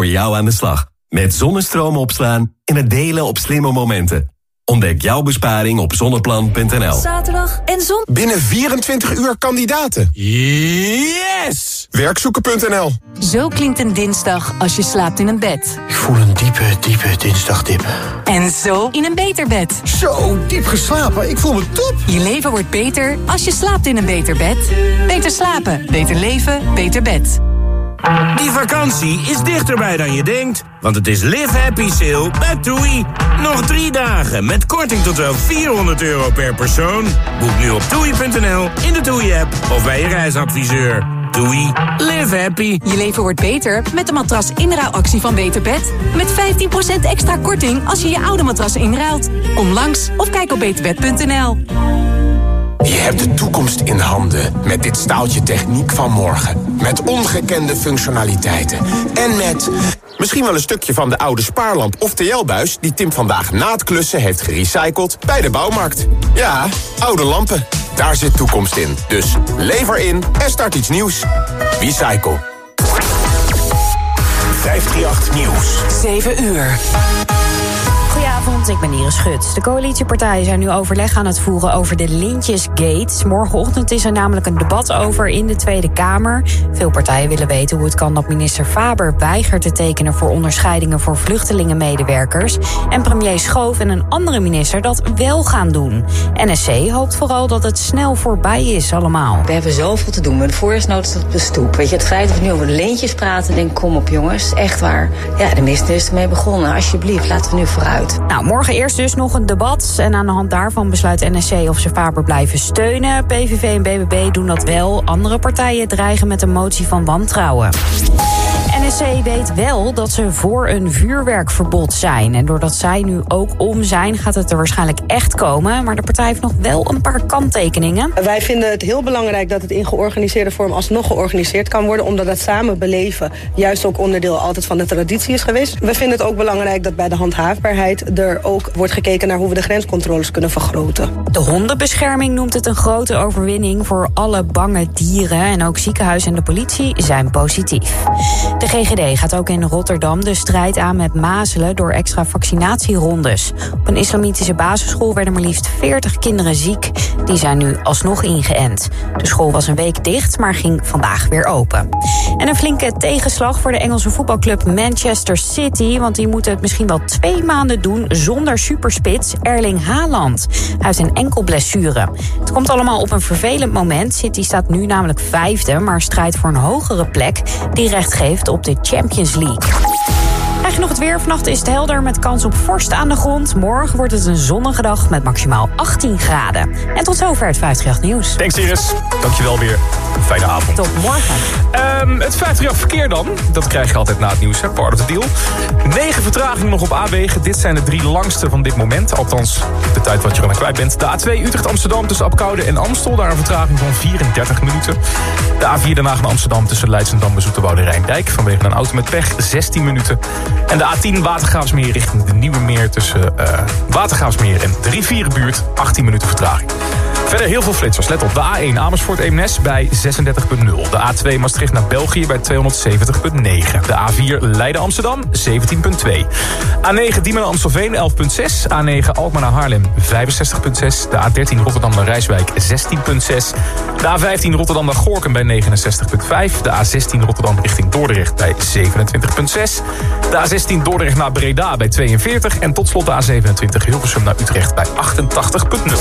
voor jou aan de slag. Met zonnestroom opslaan en het delen op slimme momenten. Ontdek jouw besparing op zonneplan.nl. Zaterdag en zon. Binnen 24 uur kandidaten. Yes! Werkzoeken.nl. Zo klinkt een dinsdag als je slaapt in een bed. Ik voel een diepe dinsdagdip. En zo in een beter bed. Zo, diep geslapen. Ik voel me top. Je leven wordt beter als je slaapt in een beter bed. Beter slapen, beter leven, beter bed. Die vakantie is dichterbij dan je denkt. Want het is Live Happy Sale bij TUI. Nog 3 dagen met korting tot wel €400 per persoon. Boek nu op TUI.nl, in de TUI-app of bij je reisadviseur. TUI. Live happy. Je leven wordt beter met de matras inruilactie van Beter Bed. Met 15% extra korting als je je oude matras inruilt. Kom langs of kijk op beterbed.nl. Je hebt de toekomst in handen met dit staaltje techniek van morgen. Met ongekende functionaliteiten. En met misschien wel een stukje van de oude spaarlamp of TL-buis... die Tim vandaag na het klussen heeft gerecycled bij de bouwmarkt. Ja, oude lampen. Daar zit toekomst in. Dus lever in en start iets nieuws. Recycle. 538 Nieuws. 7 uur. Goedenavond, ik ben Iris Schut. De coalitiepartijen zijn nu overleg aan het voeren over de Lintjesgate. Morgenochtend is er namelijk een debat over in de Tweede Kamer. Veel partijen willen weten hoe het kan dat minister Faber weigert te tekenen voor onderscheidingen voor vluchtelingenmedewerkers. En premier Schoof en een andere minister dat wel gaan doen. NSC hoopt vooral dat het snel voorbij is allemaal. We hebben zoveel te doen met de voorjaarsnota op de stoep. Weet je, het feit dat we nu over de leentjes praten, denk kom op jongens, echt waar. Ja, de minister is ermee begonnen. Alsjeblieft, laten we nu vooruit. Nou, morgen eerst dus nog een debat. En aan de hand daarvan besluit NSC of ze Faber blijven steunen. PVV en BBB doen dat wel. Andere partijen dreigen met een motie van wantrouwen. NSC weet wel dat ze voor een vuurwerkverbod zijn. En doordat zij nu ook om zijn, gaat het er waarschijnlijk echt komen. Maar de partij heeft nog wel een paar kanttekeningen. Wij vinden het heel belangrijk dat het in georganiseerde vorm alsnog georganiseerd kan worden. Omdat het samen beleven juist ook onderdeel altijd van de traditie is geweest. We vinden het ook belangrijk dat bij de handhaafbaarheid er ook wordt gekeken naar hoe we de grenscontroles kunnen vergroten. De hondenbescherming noemt het een grote overwinning voor alle bange dieren. En ook ziekenhuis en de politie zijn positief. De GGD gaat ook in Rotterdam de strijd aan met mazelen door extra vaccinatierondes. Op een islamitische basisschool werden maar liefst 40 kinderen ziek. Die zijn nu alsnog ingeënt. De school was een week dicht, maar ging vandaag weer open. En een flinke tegenslag voor de Engelse voetbalclub Manchester City, want die moeten het misschien wel 2 maanden doen zonder superspits Erling Haaland. Hij heeft een enkel blessure. Het komt allemaal op een vervelend moment. City staat nu namelijk 5e, maar strijdt voor een hogere plek die recht geeft op de Champions League. Krijg je nog het weer? Vannacht is het helder met kans op vorst aan de grond. Morgen wordt het een zonnige dag met maximaal 18 graden. En tot zover het 538 Nieuws. Thanks Iris, dankjewel weer. Fijne avond. Tot morgen. Het 538 verkeer dan. Dat krijg je altijd na het nieuws, hè? Part of the deal. 9 vertragingen nog op A-wegen. Dit zijn de 3 langste van dit moment. Althans, de tijd wat je er aan kwijt bent. De A2 Utrecht-Amsterdam tussen Apkoude en Amstel. Daar een vertraging van 34 minuten. De A4 Den Haag naar Amsterdam tussen Leidschendam en Zoeterwoude Rijndijk. Vanwege een auto met pech 16 minuten. En de A10 Watergraafsmeer richting de Nieuwe Meer tussen Watergraafsmeer en de Rivierenbuurt. 18 minuten vertraging. Verder heel veel flitsers. Let op, de A1 Amersfoort-Eemnes bij 36,0. De A2 Maastricht naar België bij 270,9. De A4 Leiden-Amsterdam 17,2. A9 Diemen-Amstelveen 11,6. A9 Alkmaar naar Haarlem 65,6. De A13 Rotterdam naar Rijswijk 16,6. De A15 Rotterdam naar Gorinchem bij 69,5. De A16 Rotterdam richting Dordrecht bij 27,6. De A16 Dordrecht naar Breda bij 42. En tot slot de A27 Hilversum naar Utrecht bij 88,0.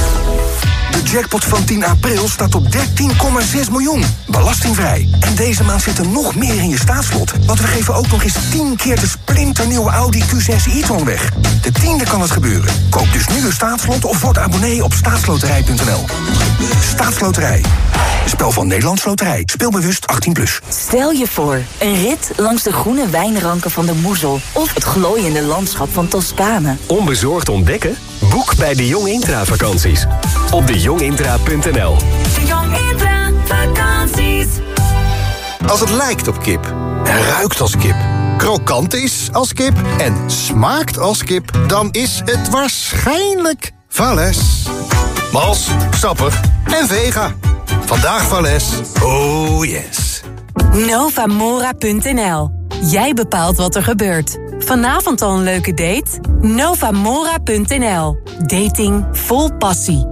De jackpot van 10 april staat op 13,6 miljoen. Belastingvrij. En deze maand zit er nog meer in je staatslot. Want we geven ook nog eens 10 keer de splinternieuwe Audi Q6 e-tron weg. De 10e kan het gebeuren. Koop dus nu een staatslot of word abonnee op staatsloterij.nl. Staatsloterij. Een spel van Nederlands Loterij. Speel bewust 18+. Stel je voor, een rit langs de groene wijnranken van de Moezel. Of het glooiende landschap van Toscane. Onbezorgd ontdekken? Boek bij de Jong Intra vakanties. Op dejongintra.nl. De Jong Intra vakanties. Als het lijkt op kip en ruikt als kip, krokant is als kip en smaakt als kip, dan is het waarschijnlijk Valles. Mals, sappig en vega. Vandaag Valles. Oh yes. Novamora.nl. Jij bepaalt wat er gebeurt. Vanavond al een leuke date? Novamora.nl. Dating vol passie.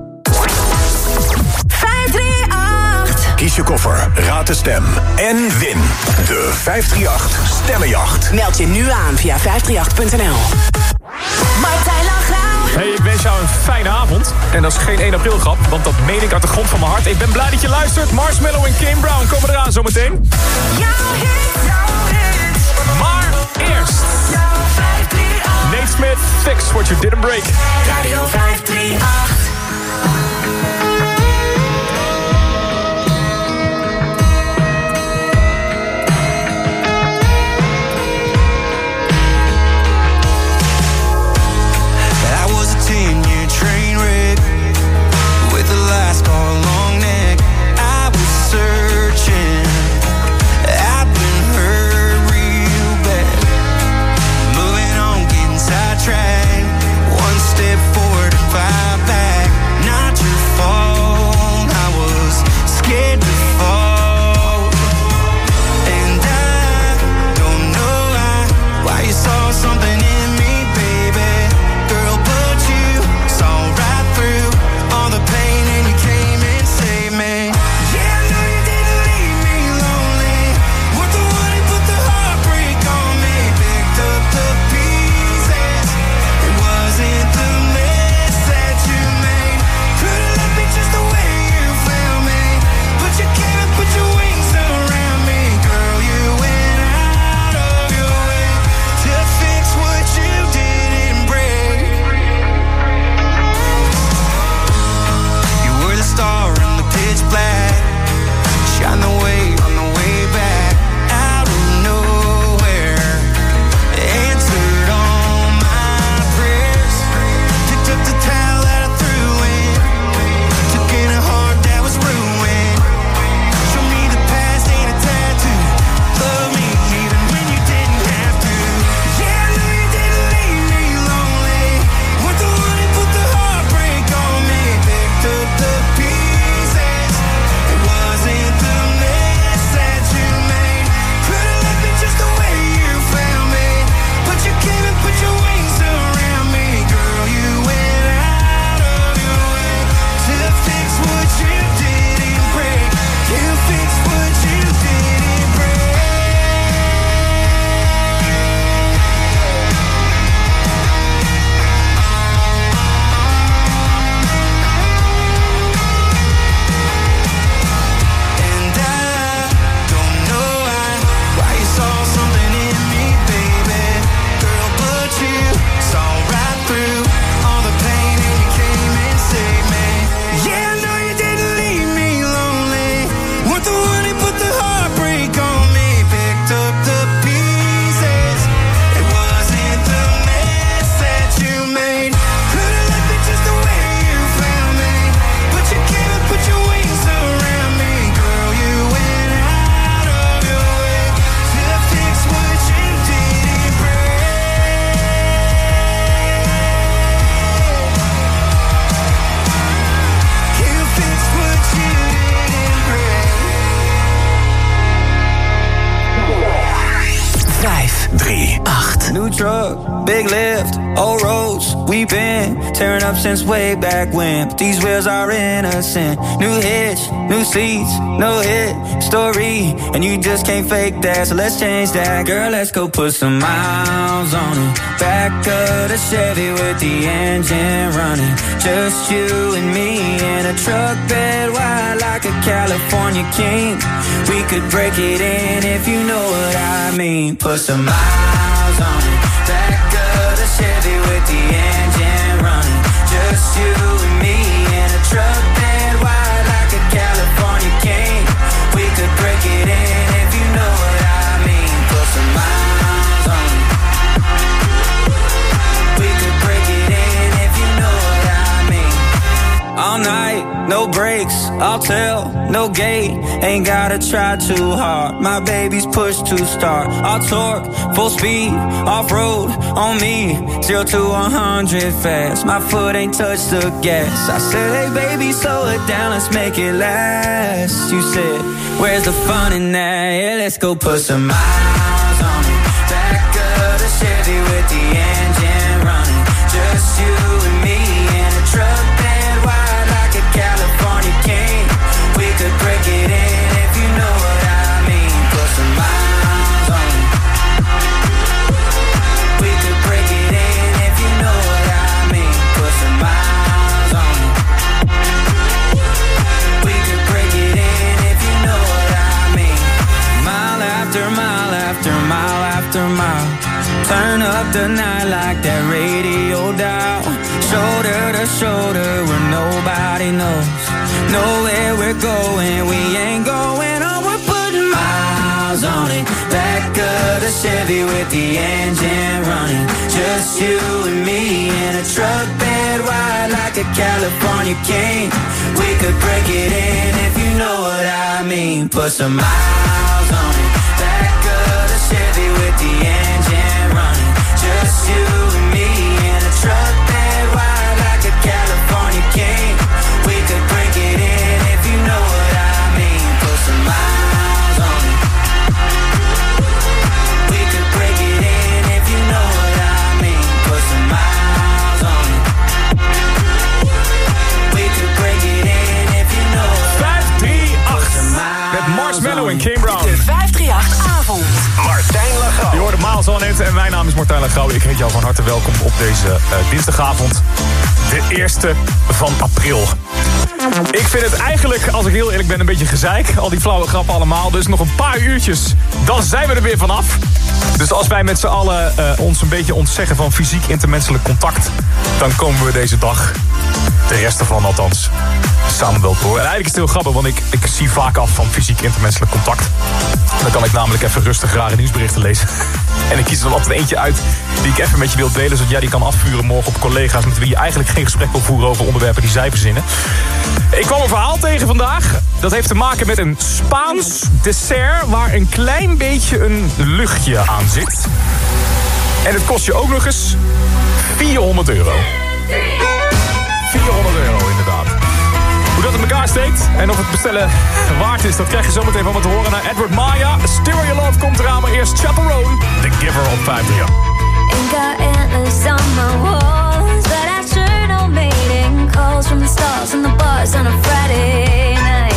538. Kies je koffer, raad de stem en win de 538 Stemmenjacht. Meld je nu aan via 538.nl. Martijn Langrau. Hey, ik wens jou een fijne avond. En dat is geen 1 april grap, want dat meen ik uit de grond van mijn hart. Ik ben blij dat je luistert. Marshmello en Kane Brown komen eraan zometeen. Maar eerst Nate Smith, Fix What You Didn't Break. Radio 538. Since way back when, but these wheels are innocent. New hitch, new seats, no hit story, and you just can't fake that. So let's change that, girl. Let's go put some miles on it. Back of the Chevy with the engine running. Just you and me in a truck bed wide like a California king. We could break it in if you know what I mean. Put some miles on it. Back of the Chevy with the engine running. Just you and me in a truck bed wide like a California king. We could break it in if you know what I mean. Put some miles on it. We could break it in if you know what I mean. All night, no breaks, I'll tell, no gate. Ain't gotta try too hard. My baby's pushed to start. I'll torque, full speed, off-road on me. 0 to 100 fast. My foot ain't touched the gas. I said, hey baby, slow it down, let's make it last. You said, where's the fun in that? Yeah, let's go put some miles on it. mile. Turn up the night like that radio dial. Shoulder to shoulder where nobody knows. Know where we're going, we ain't going on. We're putting miles on it. Back of the Chevy with the engine running. Just you and me in a truck bed wide like a California king. We could break it in if you know what I mean. Put some miles on it. Back of the Chevy with the engine running. Just you and me in a truck bed wide like a California king. We could break it in if you know what I mean. Put some miles on it. We could break it in if you know what I mean. Put some miles on it. We could break it in if you know what I mean. 538 met Marshmallow en Kim Brown. De 538-avond. Martijn Lagouw. Je hoorde Miles on It en mijn naam is Martijn Lagouw. Ik heet jou van harte welkom op deze dinsdagavond. De 1e van april. Ik vind het eigenlijk, als ik heel eerlijk ben, een beetje gezeik. Al die flauwe grappen allemaal. Dus nog een paar uurtjes, dan zijn we er weer vanaf. Dus als wij met z'n allen ons een beetje ontzeggen van fysiek intermenselijk contact, dan komen we deze dag, de rest ervan althans, samen wel door. En eigenlijk is het heel grappig, want ik zie vaak af van fysiek intermenselijk contact. Dan kan ik namelijk even rustig rare nieuwsberichten lezen. En ik kies er dan altijd eentje uit die ik even met je wil delen, zodat jij die kan afvuren morgen op collega's met wie je eigenlijk geen gesprek wil voeren over onderwerpen die zij verzinnen. Ik kwam een verhaal tegen vandaag. Dat heeft te maken met een Spaans dessert waar een klein beetje een luchtje aan zit. En het kost je ook nog eens €400. €400 inderdaad. Hoe dat in elkaar steekt en of het bestellen waard is, dat krijg je zometeen van me te horen naar Edward Maya. Stereo Your Love komt eraan, maar eerst Chaperone, The Giver op 538. Ain't got antlers on my walls, but I sure know mating calls from the stars and the bars on a Friday night.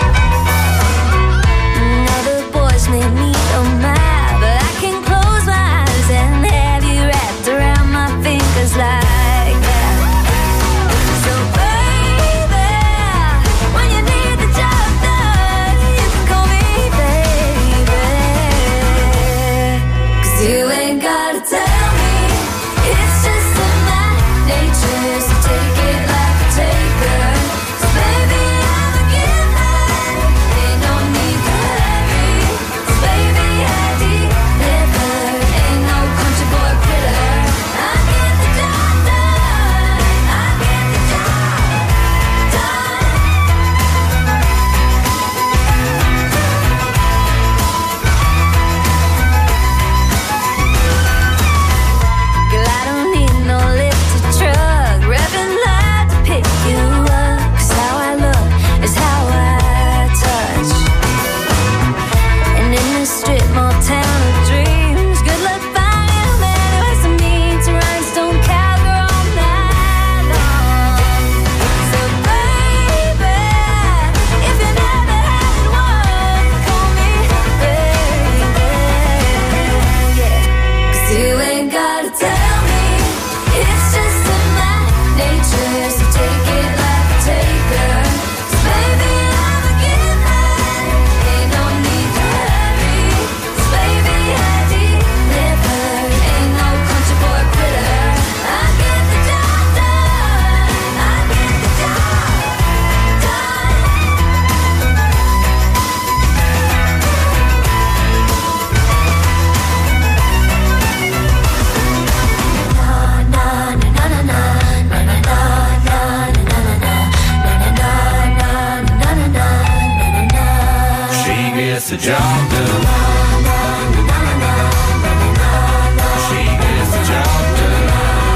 Now the boys may meet on my, but I can close my eyes and have you wrapped around my fingers like that. So baby, when you need the job done, you can call me baby. 'Cause you ain't gotta tell me, it's just in my nature, so take it like a taker. 'Cause baby, I'm a giver, ain't no need to hurry. 'Cause baby, I deliver, ain't no country boy quitter. I get the job done, I get the job done. Girl, I don't need no lifted truck, revving loud to pick you up. 'Cause how I look is how I touch. And in this strip mall town of dreams, good luck finding a man who has some meat to rhinestone cowgirl all night long. So baby, if you never had one, call me baby, yeah. 'Cause you ain't gotta tell me, it's just in my nature, so take it like a taker. 'Cause baby, I'm a giver, ain't no need to hurry. 'Cause baby, I deliver, ain't no country boy quitter. I get the job done, I get the job done. She gets the job done. She gets the job done.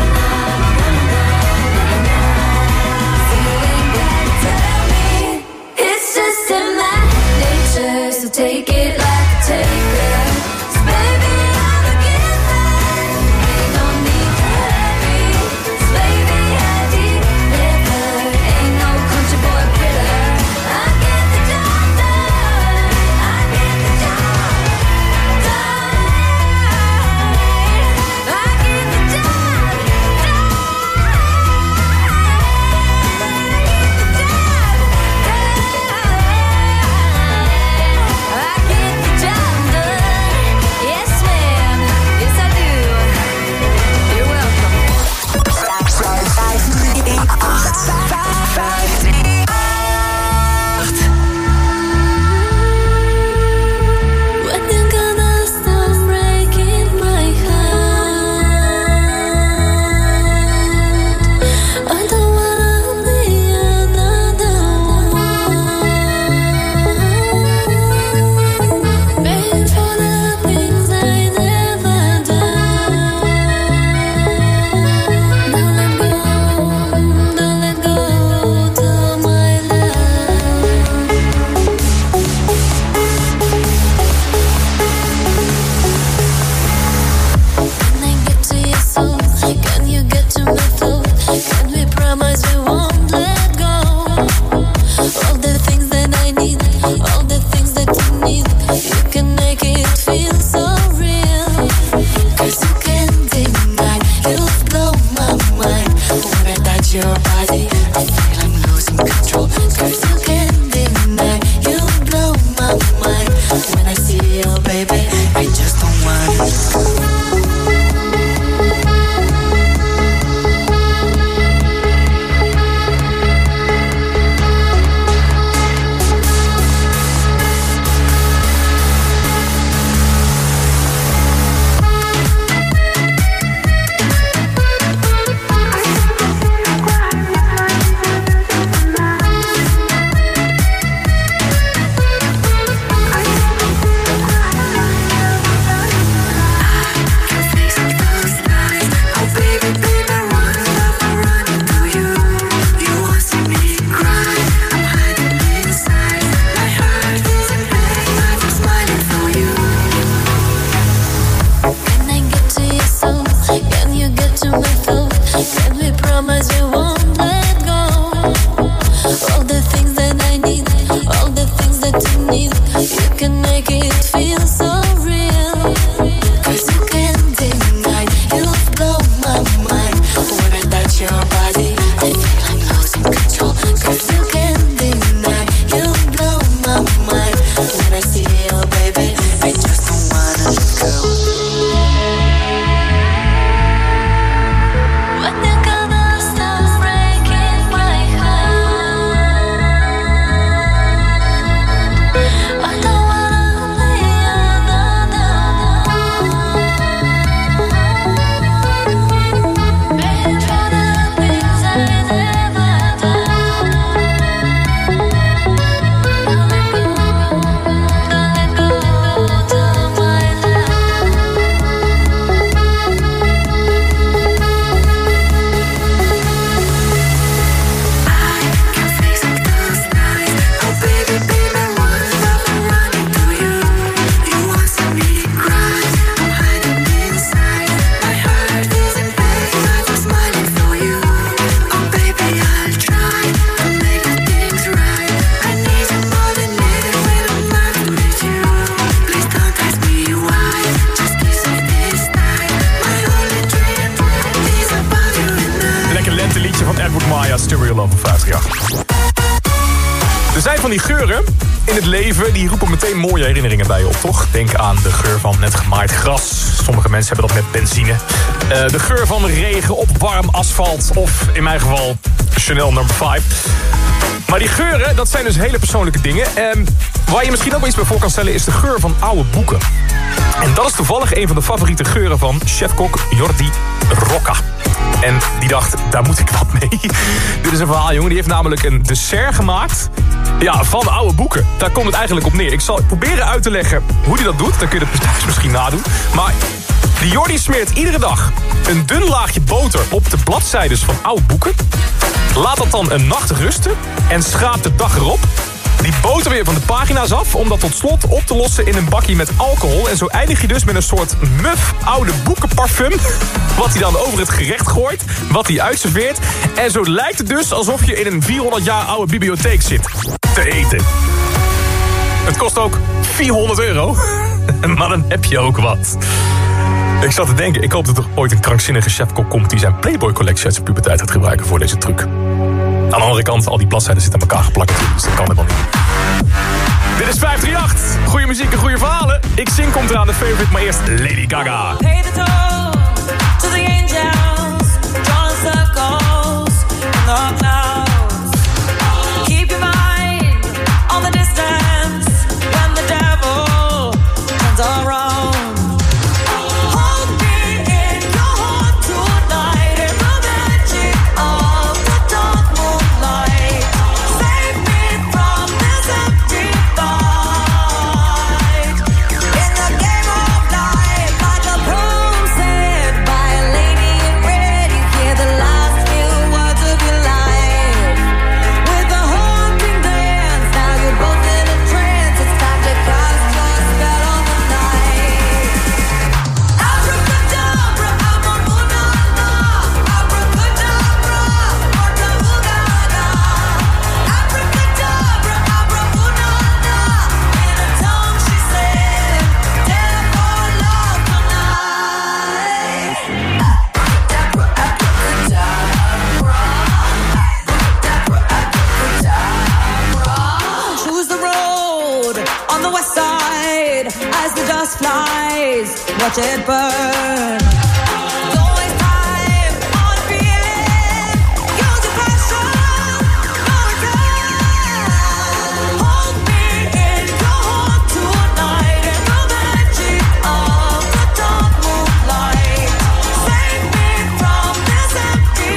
It's just in my nature, so take it like a taker. 'Cause baby, I'm a giver, ain't no need to hurry. 'Cause baby, I deliver, ain't no country boy quitter. I get the job done, I get the job van 538. Er zijn van die geuren in het leven, die roepen meteen mooie herinneringen bij je op, toch? Denk aan de geur van net gemaaid gras. Sommige mensen hebben dat met benzine. De geur van regen op warm asfalt. Of in mijn geval Chanel No. 5. Maar die geuren, dat zijn dus hele persoonlijke dingen. Waar je misschien ook wel iets bij voor kan stellen is de geur van oude boeken. En dat is toevallig een van de favoriete geuren van chefkok Jordi Rocca. En die dacht, daar moet ik wat mee. Dit is een verhaal, jongen. Die heeft namelijk een dessert gemaakt. Ja, van oude boeken. Daar komt het eigenlijk op neer. Ik zal proberen uit te leggen hoe hij dat doet. Dan kun je het thuis misschien nadoen. Maar die Jordi smeert iedere dag een dun laagje boter op de bladzijdes van oude boeken. Laat dat dan een nacht rusten. En schraapt de dag erop die boter weer van de pagina's af, om dat tot slot op te lossen in een bakje met alcohol. En zo eindig je dus met een soort muf oude boekenparfum, wat hij dan over het gerecht gooit, wat hij uitserveert. En zo lijkt het dus alsof je in een 400 jaar oude bibliotheek zit te eten. Het kost ook €400, maar dan heb je ook wat. Ik zat te denken, ik hoop dat er ooit een krankzinnige chefkok komt die zijn Playboy-collectie uit zijn puberteit gaat gebruiken voor deze truc. Aan de andere kant, al die bladzijden zitten aan elkaar geplakt, dus dat kan helemaal niet. Dit is 538. Goeie muziek en goede verhalen. Ik zing komt eraan, de favorite, maar eerst Lady Gaga. Pay the toll to the angels, drawing circles in the clouds. Keep your mind on the distance when the devil turns around. Watch it burn. Don't waste time on feeling. Use your passion, no return. Hold me in your heart tonight in the magic of the dark moonlight. Save me from this empty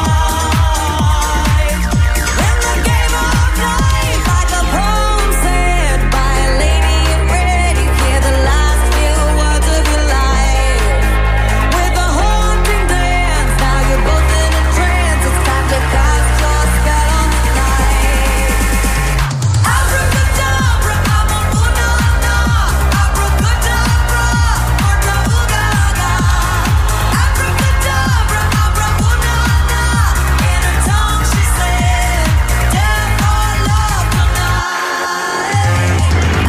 fight. In the game of life, like a poem said by a lady in red, you hear the last few words of your life. With a haunting dance, now you're both in a trance. It's time to cast your spell on the night. Abracadabra, abracadabra, abracadabra, abracadabra, abracadabra, abracadabra. In her tongue she said, death or love tonight.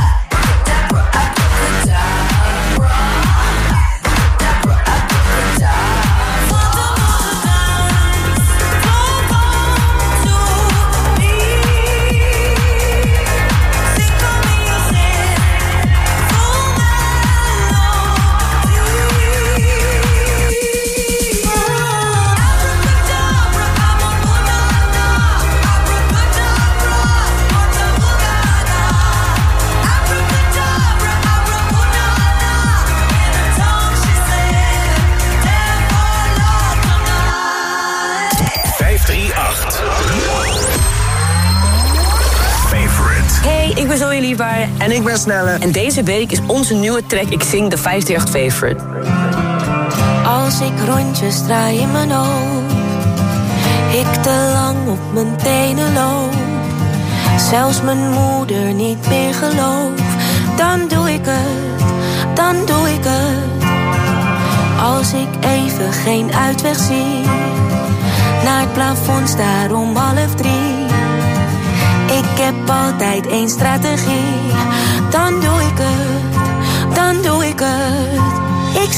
Hey, ik ben Zoe Liefbaar. En ik ben Snelle. En deze week is onze nieuwe track Ik Zing de 538 Favorite. Als ik rondjes draai in mijn hoofd, ik te lang op mijn tenen loop, zelfs mijn moeder niet meer geloof, dan doe ik het, dan doe ik het. Als ik even geen uitweg zie, naar het plafond staar om 2:30. Ik heb altijd één strategie, dan doe ik het, dan doe ik het. Ik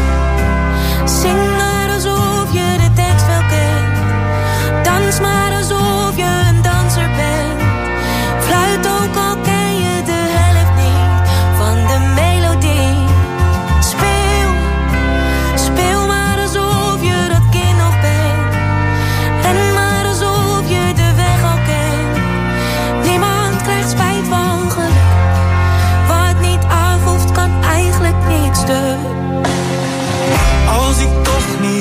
zing maar alsof je de tekst wel kent. Dans maar alsof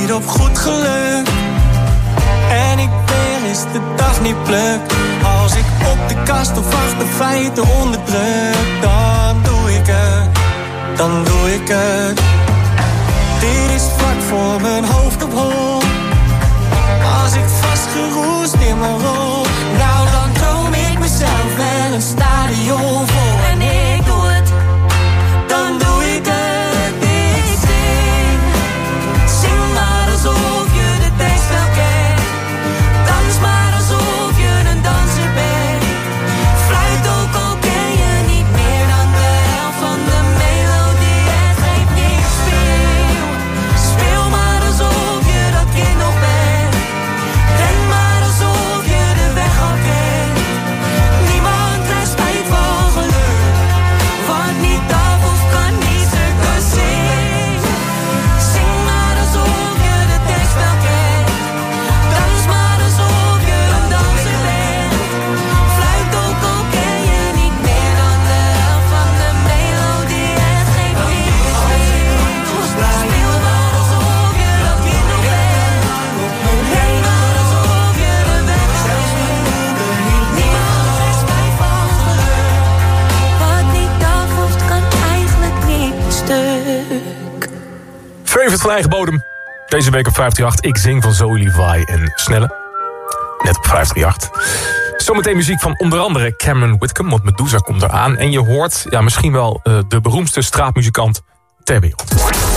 niet op goed geluk. En ik weer is de dag niet pluk. Als ik op de kast of achter feiten onderdruk, dan doe ik het, dan doe ik het. Dit is vlak voor mijn hoofd op hol. Als ik vastgeroest in mijn rol, nou dan droom ik mezelf wel een stadion vol. En ik doe het, dan doe ik het. Ik zing, zing maar alsof je de tekst wel kent. Dans maar alsof je een danser bent. Fluit ook al ken je niet meer dan de helft van de melodie. Het geeft niks, speel maar alsof je dat kind nog bent. Ren maar alsof je de weg al kent. Niemand krijgt spijt van geluk, wat niet af of kan niet stuk. Dus zing, zing maar alsof je de tekst wel kent. Dans maar alsof je een danser bent. Fluit ook al ken je niet meer dan de helft van de melodie. Het geeft niks, speel maar alsof je dat kind nog bent. Ren maar alsof je de weg al kent. Niemand krijgt spijt van geluk, wat niet af of kan eigenlijk niet stuk. Favorite van eigen bodem. Deze week op 538. Ik zing van Zoe Levi en Snelle. Net op 538. Zometeen muziek van onder andere Cameron Whitcomb, want Medusa komt eraan. En je hoort misschien wel de beroemdste straatmuzikant ter wereld.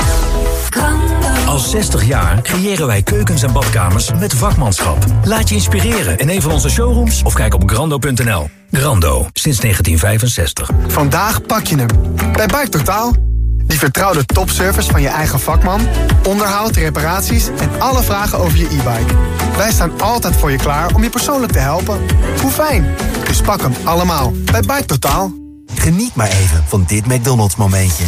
Al 60 jaar creëren wij keukens en badkamers met vakmanschap. Laat je inspireren in een van onze showrooms of kijk op grando.nl. Grando, sinds 1965. Vandaag pak je hem. Bij Bike Totaal. Die vertrouwde topservice van je eigen vakman, onderhoud, reparaties en alle vragen over je e-bike. Wij staan altijd voor je klaar om je persoonlijk te helpen. Hoe fijn. Dus pak hem allemaal bij Bike Totaal. Geniet maar even van dit McDonald's momentje.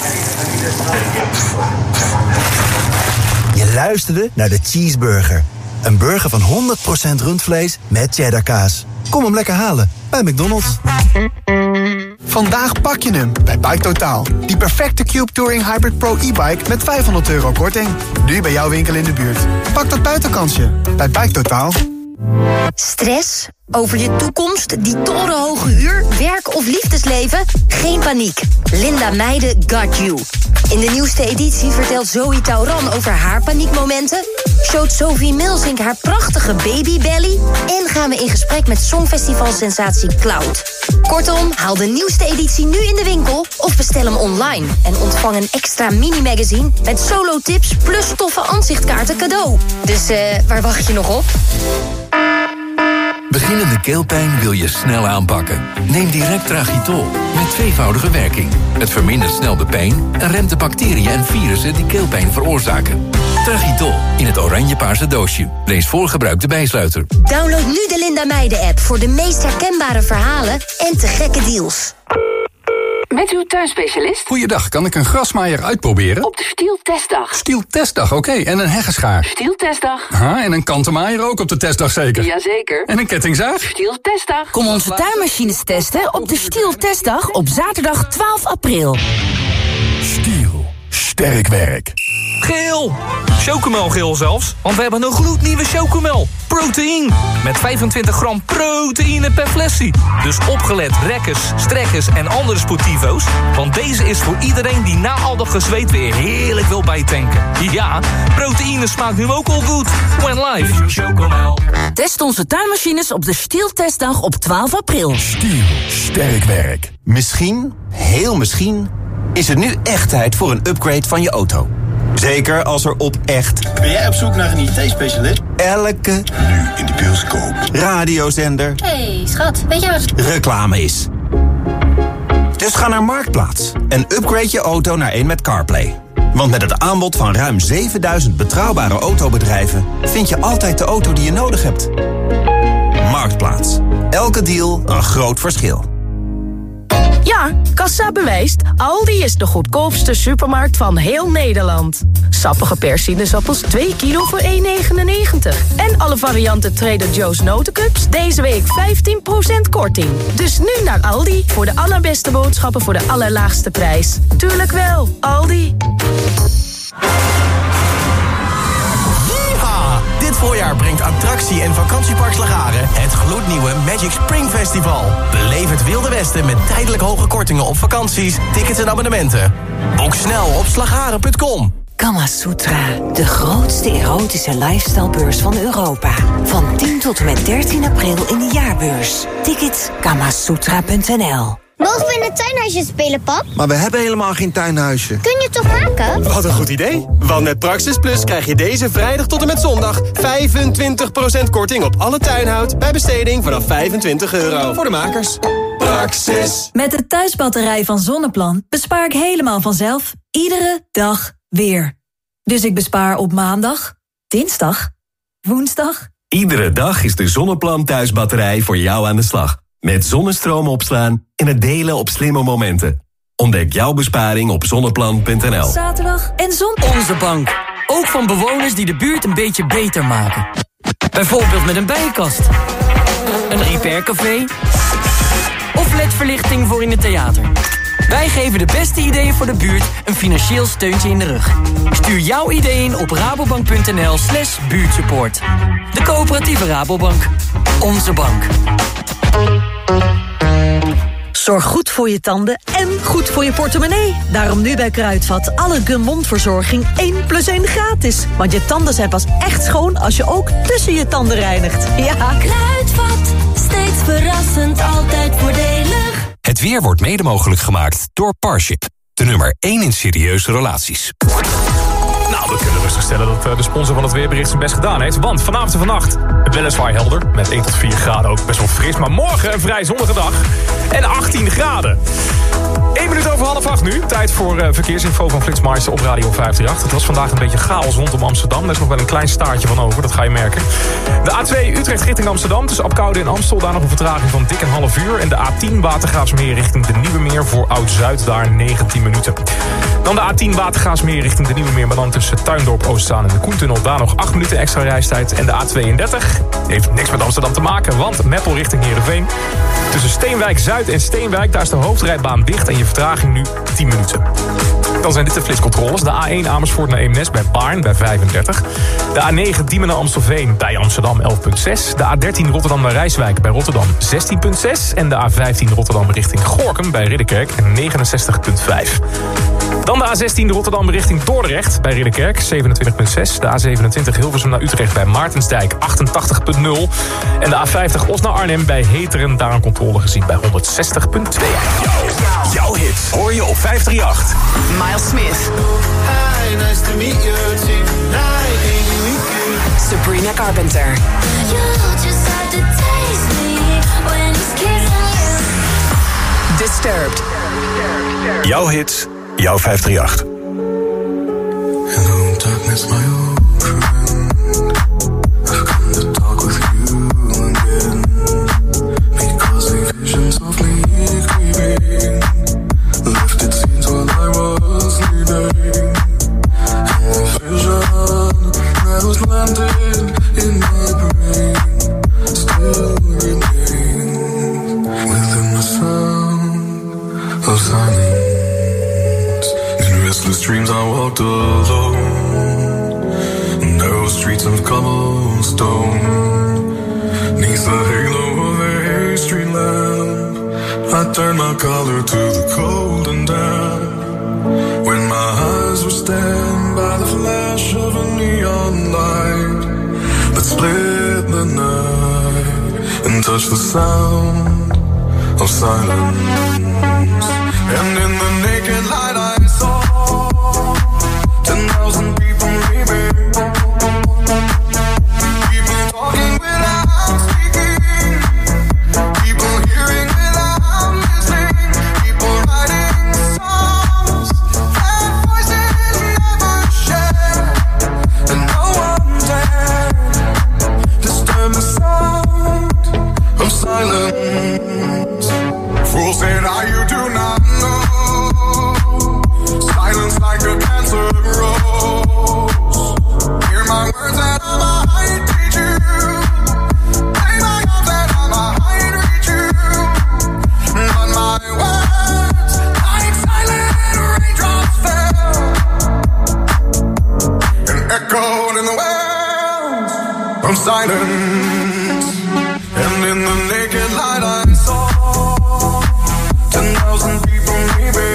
Je luisterde naar de Cheeseburger. Een burger van 100% rundvlees met cheddarkaas. Kom hem lekker halen bij McDonald's. Vandaag pak je hem bij Bike Totaal. Die perfecte Cube Touring Hybrid Pro e-bike met €500 korting. Nu bij jouw winkel in de buurt. Pak dat buitenkansje bij Bike Totaal. Stress? Over je toekomst, die torenhoge huur, werk of liefdesleven? Geen paniek. Linda Meijden got you. In de nieuwste editie vertelt Zoe Tauran over haar paniekmomenten, showt Sophie Milsink haar prachtige babybelly en gaan we in gesprek met Songfestival-sensatie Cloud. Kortom, haal de nieuwste editie nu in de winkel of bestel hem online en ontvang een extra mini-magazine met solo-tips plus toffe aanzichtkaarten cadeau. Dus waar wacht je nog op? Beginnende keelpijn wil je snel aanpakken. Neem direct Tragitol, met tweevoudige werking. Het vermindert snel de pijn en remt de bacteriën en virussen die keelpijn veroorzaken. Tragitol, in het oranje-paarse doosje. Lees voor gebruik de bijsluiter. Download nu de Linda Meijden-app voor de meest herkenbare verhalen en te gekke deals. Met uw tuinspecialist? Goeiedag, kan ik een grasmaaier uitproberen? Op de Stiel testdag. Stiel testdag, oké. En een heggenschaar? Stiel testdag. Aha, en een kantenmaaier ook op de testdag zeker? Jazeker. En een kettingzaag? Stiel testdag. Kom onze tuinmachines testen op de Stiel testdag op zaterdag 12 april. Stiel. Sterk werk. Geel! Chocomel-geel zelfs, want we hebben een gloednieuwe Chocomel. Proteïne. Met 25 gram proteïne per flesje. Dus opgelet rekkers, strekkers en andere sportivo's. Want deze is voor iedereen die na al dat gezweet weer heerlijk wil bijtanken. Ja, proteïne smaakt nu ook al goed. When live. Chocomel. Test onze tuinmachines op de Stiel testdag op 12 april. Stiel. Sterk werk. Misschien, heel misschien, is het nu echt tijd voor een upgrade van je auto. Zeker als er op echt... Ben jij op zoek naar een IT-specialist? Elke... Nu in de bioscoop. Radiozender... Hey, schat, weet je wat... reclame is. Dus ga naar Marktplaats en upgrade je auto naar een met CarPlay. Want met het aanbod van ruim 7000 betrouwbare autobedrijven... vind je altijd de auto die je nodig hebt. Marktplaats. Elke deal een groot verschil. Ja, Kassa bewijst. Aldi is de goedkoopste supermarkt van heel Nederland. Sappige persinezappels 2 kilo voor €1,99. En alle varianten Trader Joe's notencups deze week 15% korting. Dus nu naar Aldi voor de allerbeste boodschappen voor de allerlaagste prijs. Tuurlijk wel, Aldi. attractie- en vakantiepark Slagharen het gloednieuwe Magic Spring Festival. Beleef het Wilde Westen met tijdelijk hoge kortingen op vakanties, tickets en abonnementen. Boek snel op slagharen.com. Kama Sutra, de grootste erotische lifestylebeurs van Europa. Van 10 tot en met 13 april in de jaarbeurs. Tickets kamasutra.nl. Mogen we in het tuinhuisje spelen, pap? Maar we hebben helemaal geen tuinhuisje. Kun je het toch maken? Wat een goed idee. Want met Praxis Plus krijg je deze vrijdag tot en met zondag 25% korting op alle tuinhout bij besteding vanaf €25 voor de makers. Praxis. Met de thuisbatterij van Zonneplan bespaar ik helemaal vanzelf. Iedere dag weer. Dus ik bespaar op maandag, dinsdag, woensdag. Iedere dag is de Zonneplan thuisbatterij voor jou aan de slag. Met zonnestroom opslaan en het delen op slimme momenten. Ontdek jouw besparing op zonneplan.nl. Zaterdag en zondag. Onze bank. Ook van bewoners die de buurt een beetje beter maken. Bijvoorbeeld met een bijenkast. Een repaircafé. Of ledverlichting voor in het theater. Wij geven de beste ideeën voor de buurt een financieel steuntje in de rug. Stuur jouw idee in op rabobank.nl/buurtsupport. De coöperatieve Rabobank. Onze bank. Zorg goed voor je tanden en goed voor je portemonnee. Daarom nu bij Kruidvat alle Gum-mondverzorging 1+1 gratis. Want je tanden zijn pas echt schoon als je ook tussen je tanden reinigt. Ja. Kruidvat, steeds verrassend, altijd voordelig. Het weer wordt mede mogelijk gemaakt door Parship. De nummer 1 in serieuze relaties. Nou, we kunnen rustig stellen dat de sponsor van het weerbericht zijn best gedaan heeft. Want vanavond en vannacht weliswaar helder. Met 1 tot 4 graden ook best wel fris. Maar morgen een vrij zonnige dag. En 18 graden. 1 minuut over 7:30 nu. Tijd voor verkeersinfo van Flitsmeister op Radio 538. Het was vandaag een beetje chaos rondom Amsterdam. Daar is nog wel een klein staartje van over, dat ga je merken. De A2 Utrecht richting Amsterdam. Tussen Apkoude en Amstel daar nog een vertraging van dik een half uur. En de A10 Watergraafsmeer richting de Nieuwe Meer voor Oud-Zuid daar 19 minuten. Dan de A10 Watergraafsmeer richting de Nieuwe Meer. Maar dan tussen Tuindorp, Oostzaan en de Koentunnel daar nog 8 minuten extra reistijd. En de A32 heeft niks met Amsterdam te maken, want Meppel richting Heerenveen. Tussen Steenwijk Zuid en Steenwijk, daar is de hoofdrijbaan dicht en je vertraging nu 10 minuten. Dan zijn dit de flitscontroles. De A1 Amersfoort naar Eemnes bij Baarn bij 35. De A9 Diemen naar Amstelveen bij Amsterdam 11,6. De A13 Rotterdam naar Rijswijk bij Rotterdam 16,6. En de A15 Rotterdam richting Gorinchem bij Ridderkerk 69,5. Dan de A16 Rotterdam richting Dordrecht bij Ridderkerk 27,6. De A27 Hilversum naar Utrecht bij Maartensdijk 88,0. En de A50 Os naar Arnhem bij Heteren daar een controle gezien bij 160,2. Jouw hit hoor je op 538. Miles Smith. Hi, nice to meet you. Sabrina Carpenter. Disturbed. Jouw hits, jouw 538. Hello, darkness, my old friend. I've come to talk with you again. Because the visions of me creeping left its scenes while I was sleeping. And the vision that was landed in my brain still remains within the sound of silence. In restless dreams I walked alone, narrow streets of cobblestone. Neath the halo of a street lamp, I turned my collar to the cold and damp. When my eyes were stabbed by the flash of a neon light that split the night and touched the sound of silence. And in the naked light I saw 10,000 people leaving. People talking without speaking. People hearing without listening. People writing songs that voices never share. And no one dared disturb the sound of silence. Fool said, you do not know from silence. And in the naked light I saw 10,000 people maybe.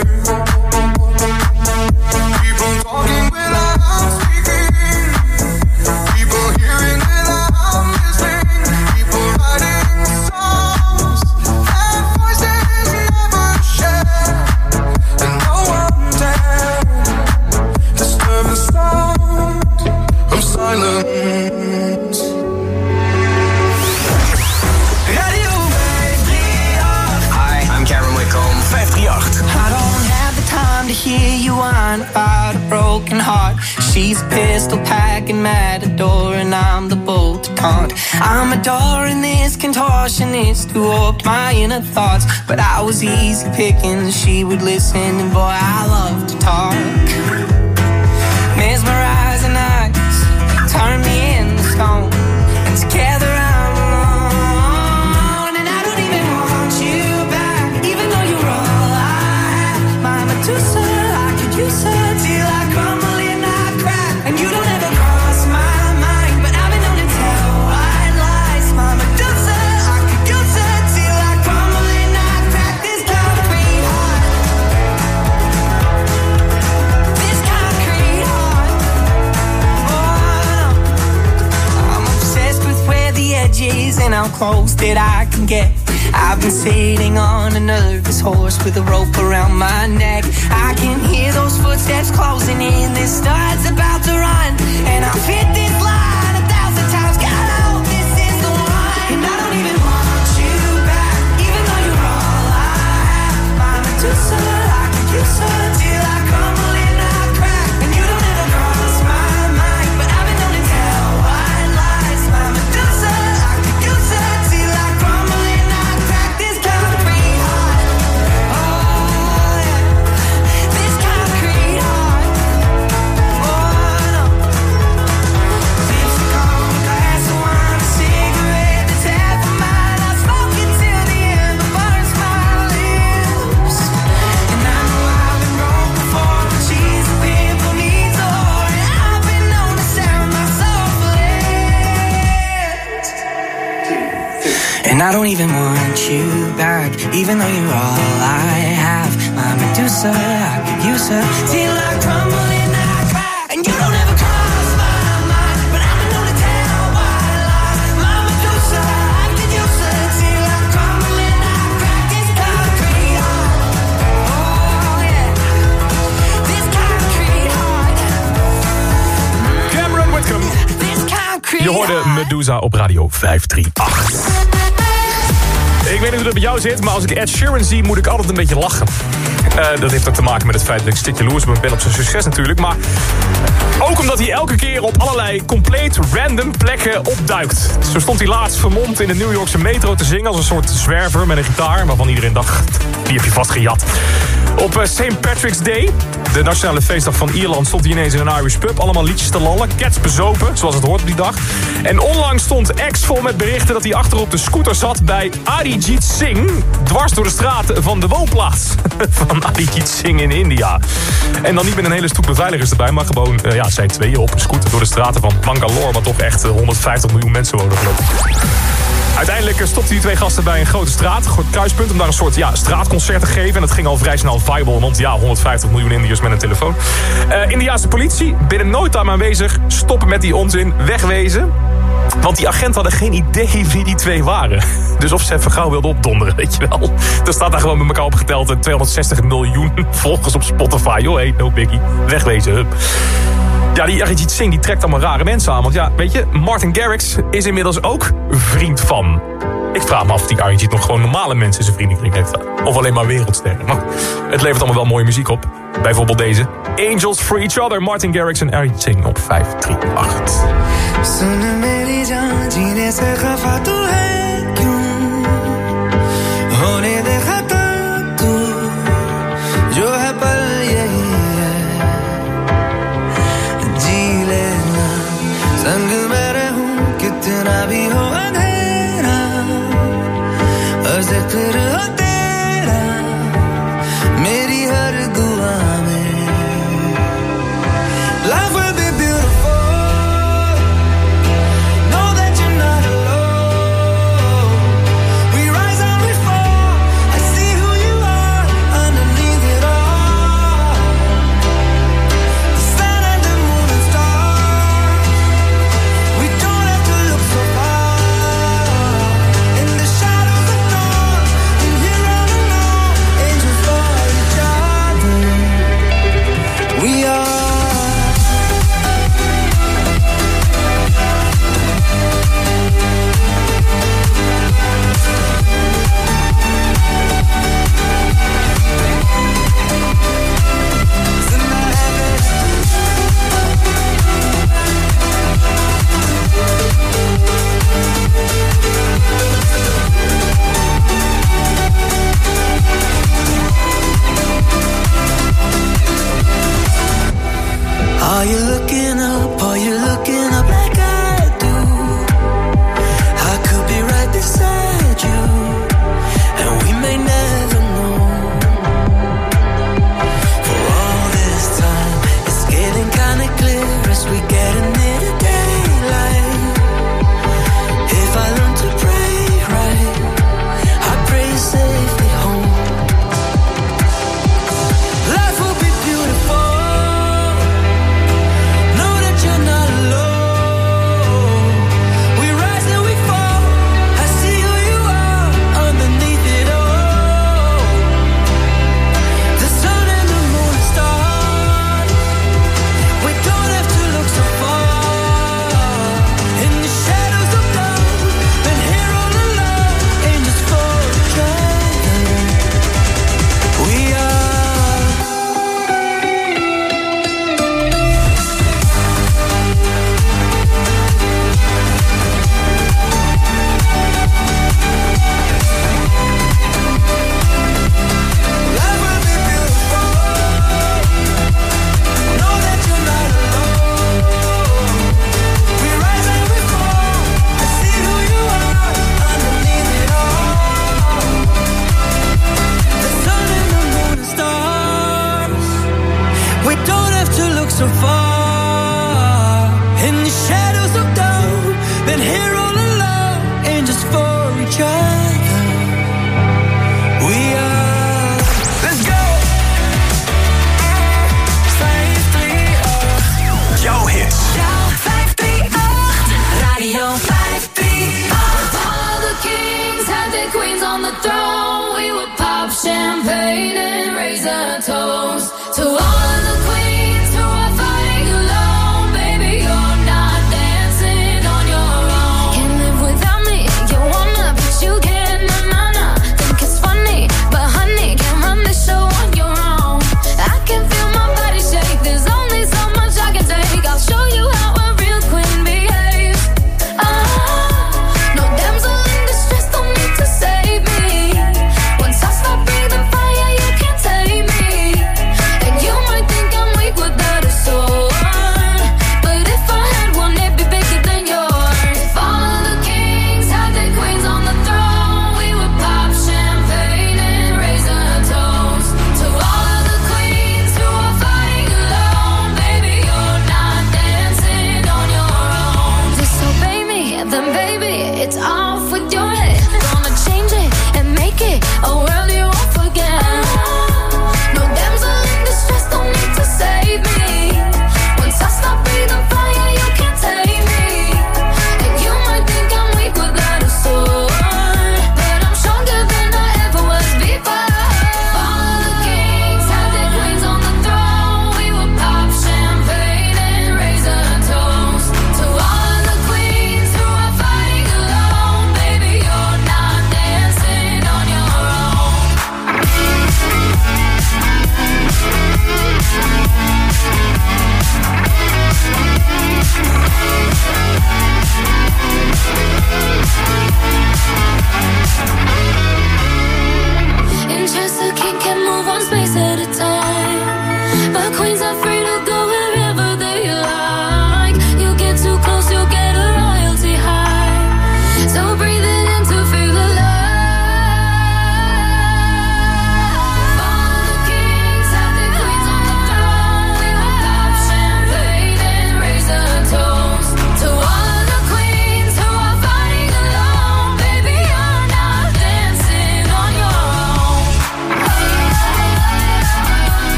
People talking without speaking. People hearing without listening. People writing songs that voices never share. And no one dared disturb the sound of silence. Hi, I'm Cameron Whitcomb. 538. I don't have the time to hear you whine about a broken heart. She's a pistol packing matador and I'm the bolt to taunt. I'm adoring this contortionist who warped my inner thoughts. But I was easy picking, she would listen, and boy, I love to talk. Mesmerizing eyes turn me into stone, and together I'm alone. And I don't even want you back, even though you're all I have. My Medusa, I could use her till I crumble and I crack. And you don't ever cross my mind, but I've been known to tell white lies. My Medusa, I could use her till I crumble and I crack. This concrete heart, this concrete heart. I'm obsessed with where the edge is and how close that I can get. I've been sitting on a nervous horse with a rope around my neck. I can hear those footsteps closing in. This star's about to run, and I've hit this line 1,000 times. God, I hope this is the one. And I don't even want you back, even though you're all I have. My Medusa, I could use her till I crumble and I crack. And you don't ever cross my mind, but I've been known to tell white lies. My Medusa, I could use her till I crumble and I crack. This concrete heart, oh yeah, this concrete heart, oh no. Lipstick on a glass of wine, a cigarette that's half a mile. I've spoken till the end, but burns my lips. And I know I've been broke before, but she's a pimple needs a whore. And I've been known to sound myself lips. And I don't even want you back, even though you're all I have. My Medusa, I could use her till I crumble and I crack. And you don't ever cross my mind, but I'm known to tell white lies. My Medusa, I could use her till I crumble and I crack. This concrete heart, oh yeah, this concrete heart, Cameron Whitcomb. this concrete Je hoorde Medusa op Radio 538. Ik weet niet hoe dat bij jou zit, maar als ik Ed Sheeran zie, moet ik altijd een beetje lachen. Dat heeft ook te maken met het feit dat ik een stukje jaloers ben op zijn succes natuurlijk. Maar ook omdat hij elke keer op allerlei compleet random plekken opduikt. Zo stond hij laatst vermomd in de New Yorkse metro te zingen als een soort zwerver met een gitaar, waarvan iedereen dacht, die heb je vast gejat. Op St. Patrick's Day, de nationale feestdag van Ierland, stond hij ineens in een Irish pub. Allemaal liedjes te lallen, cats bezopen, zoals het hoort op die dag. En onlangs stond X vol met berichten dat hij achterop de scooter zat bij Arijit Singh, dwars door de straten van de woonplaats van Arijit Singh in India. En dan niet met een hele stoet beveiligers erbij, maar gewoon, zij tweeën op een scooter door de straten van Bangalore, waar toch echt 150 miljoen mensen wonen, geloof ik. Uiteindelijk stopten die twee gasten bij een grote straat, kruispunt, om daar een soort straatconcert te geven. En dat ging al vrij snel viral, want 150 miljoen Indiërs met een telefoon. Indiaanse politie, binnen no time aanwezig, stoppen met die onzin, wegwezen. Want die agenten hadden geen idee wie die twee waren. Dus of ze even gauw wilden opdonderen, weet je wel. Er staat daar gewoon met elkaar opgeteld 260 miljoen volgers op Spotify. Joh, hey, no biggie. Wegwezen, hup. Ja, die Arijit Singh die trekt allemaal rare mensen aan. Want ja, weet je, Martin Garrix is inmiddels ook vriend van. Ik vraag me af of die Arijit nog gewoon normale mensen in zijn vriendenkring heeft. Of alleen maar wereldsterren. Maar het levert allemaal wel mooie muziek op. Bijvoorbeeld deze. Angels for Each Other, Martin Garrix en Arijit Singh op 538. सुन मेरी जान जीने से खफा तू है क्यों होने दे खता तू जो है पल यही है जी लेना संग में रहूं कितना भी हो अंधेरा और जिक्र हो तेरा मेरी हर दुआ में Life will be beautiful. Know that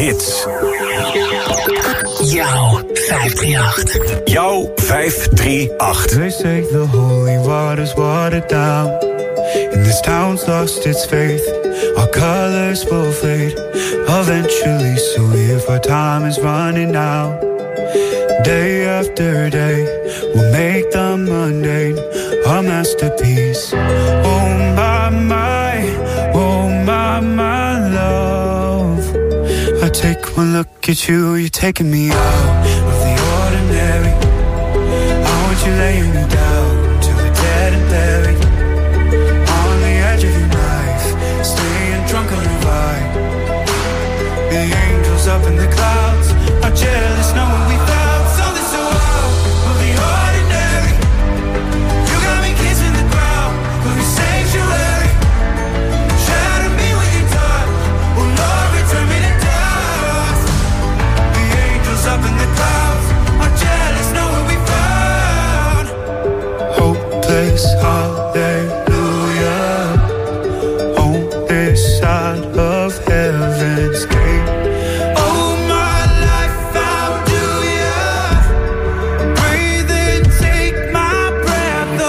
hits. Jouw 538. Jouw 538. They say the holy water's watered down, and this town's lost its faith. Our colors will fade eventually, so if our time is running out, day after day, we'll make the mundane our masterpiece. Oh my love, I take one look at you, you're taking me out of the ordinary. I want you laying me down till we're dead and buried, on the edge of your knife, staying drunk on your vibe. The angels up in the clouds are jealous knowing we found something so out of the ordinary. You got me kissing the ground of your sanctuary. Shatter me with your touch, oh Lord, return me to dust. The angels up in the clouds are jealous knowing we found hopeless hallelujah on this side of heaven's gate. Oh my life, how do ya breathe and take my breath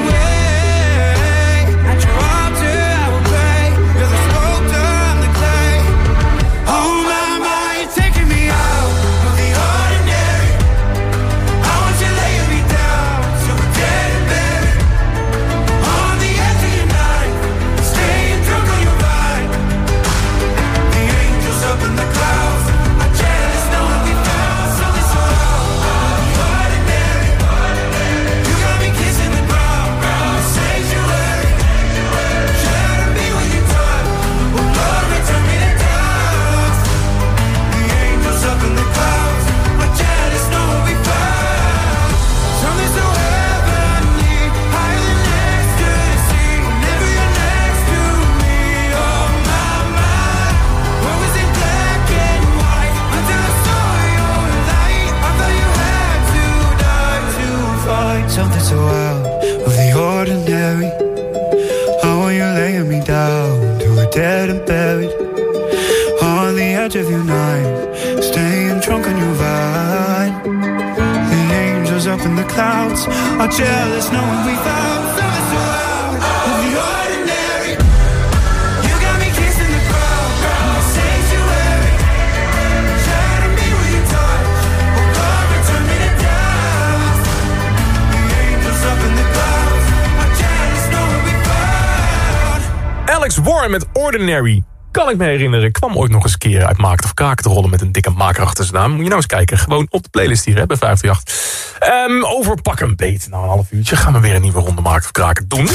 away? At your altar I will pray, you're the sculptor, I'm the clay. Oh my, you're taking me out of the ordinary. I want you laying me down till we're dead and buried, on the edge of your night, staying drunk on your vine. The angels up in the clouds are jealous knowing we found something so out of the ordinary. You got me kissing the ground of your sanctuary. Shatter me with your touch, oh Lord, return me to dust. The angels up in the clouds are jealous knowing we found something so heavenly, higher than ecstasy. Whenever you're next to me, oh my, what was in black and white until I saw your light? I thought you had to die to find something so out of the ordinary. Oh, you're laying me down till we're dead and buried, on the edge of your night, staying drunk on your vine. The angels up in the clouds are jealous knowing we found something so out of the ordinary. You got me kissing the ground of your sanctuary. Shatter me with your touch, oh God, return me to dust. The angels up in the clouds are jealous knowing we found. Alex Warren met Ordinary. Kan ik me herinneren, kwam ooit nog eens een keer uit Maakte of Kraken te rollen met een dikke maker achter zijn naam. Moet je nou eens kijken, gewoon op de playlist hier hè, bij 538. Over pak een beet. Nou, een half uurtje gaan we weer een nieuwe ronde Maakte of Kraken doen.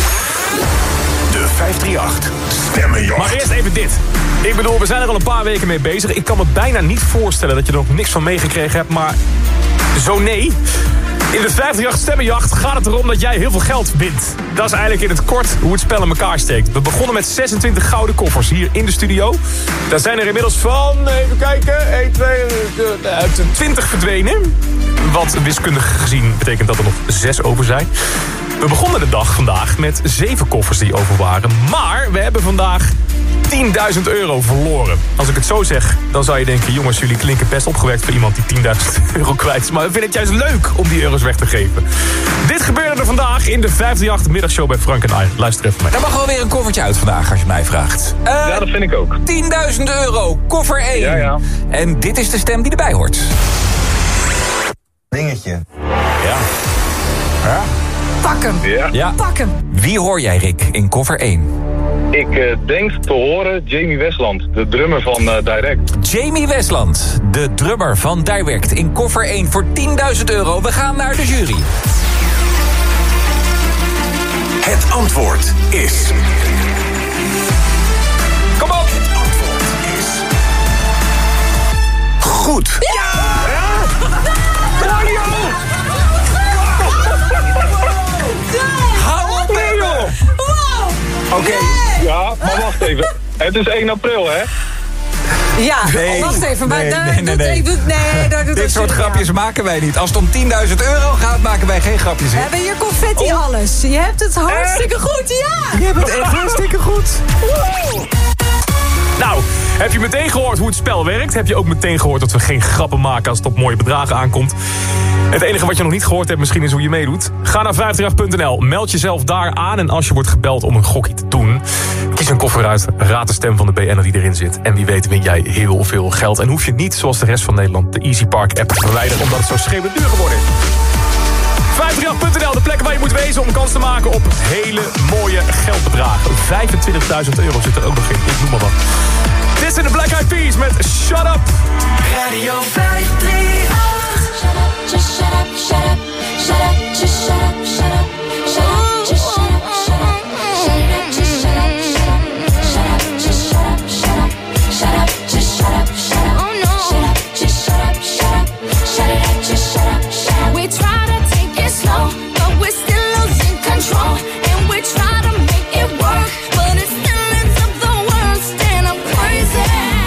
De 538 Stemmenjacht. Maar eerst even dit. Ik bedoel, we zijn er al een paar weken mee bezig. Ik kan me bijna niet voorstellen dat je er nog niks van meegekregen hebt, maar zo nee. In de 538 Stemmenjacht gaat het erom dat jij heel veel geld wint. Dat is eigenlijk in het kort hoe het spel in elkaar steekt. We begonnen met 26 gouden koffers hier in de studio. Daar zijn er inmiddels van, even kijken, 1, 2, 20 verdwenen. Wat wiskundig gezien betekent dat er nog 6 over zijn. We begonnen de dag vandaag met 7 koffers die over waren. Maar we hebben vandaag 10.000 euro verloren. Als ik het zo zeg, dan zou je denken, jongens, jullie klinken best opgewekt voor iemand die 10.000 euro kwijt is. Maar we vinden het juist leuk om die euro's weg te geven. Dit gebeurde er vandaag in de 538 middagshow bij Frank en I. Luister even mee. Er mag wel weer een koffertje uit vandaag, als je mij vraagt. Ja, dat vind ik ook. 10.000 euro, koffer 1. Ja. En dit is de stem die erbij hoort. Dingetje. Ja. Pak hem. Ja. Pak hem. Wie hoor jij, Rick, in koffer 1? Ik denk te horen Jamie Westland, de drummer van Direct. Jamie Westland, de drummer van Direct, in koffer 1 voor 10.000 euro. We gaan naar de jury. Het antwoord is... Kom op! Het antwoord is... Goed! Ja! Hou op, joh! Oké, ja, maar wacht even. Het is 1 april, hè? Ja, wacht even. Maar Dit soort grapjes maken wij niet. Als het om 10.000 euro gaat, maken wij geen grapjes. We hebben hier confetti alles. Je hebt het hartstikke goed, ja! Je hebt het echt hartstikke goed. Wow. Nou, heb je meteen gehoord hoe het spel werkt? Heb je ook meteen gehoord dat we geen grappen maken als het op mooie bedragen aankomt? Het enige wat je nog niet gehoord hebt misschien is hoe je meedoet. Ga naar 538.nl, meld jezelf daar aan en als je wordt gebeld om een gokje te doen, kies een koffer uit, raad de stem van de BN'er die erin zit. En wie weet win jij heel veel geld. En hoef je niet, zoals de rest van Nederland, de Easy Park app te verwijderen omdat het zo schreeuwend duur geworden is. 538.nl, de plek waar je moet wezen om kans te maken op hele mooie geldbedragen. 25.000 euro zit er ook nog in, ik noem maar wat. Dit zijn de Black Eyed Peas met Shut Up. Radio 538. Shut up, just shut up, shut up, shut up, just shut up, shut up, shut up, just shut up, shut up, shut up, just shut up, shut up, shut up, just shut up, shut up, shut up, just shut up, shut up, oh no, shut up, just shut up, shut up, shut it up, just shut up, shut up. We try to take it slow, but we're still losing control, and we try to make it work, but it still ends up the worst, and I'm crazy.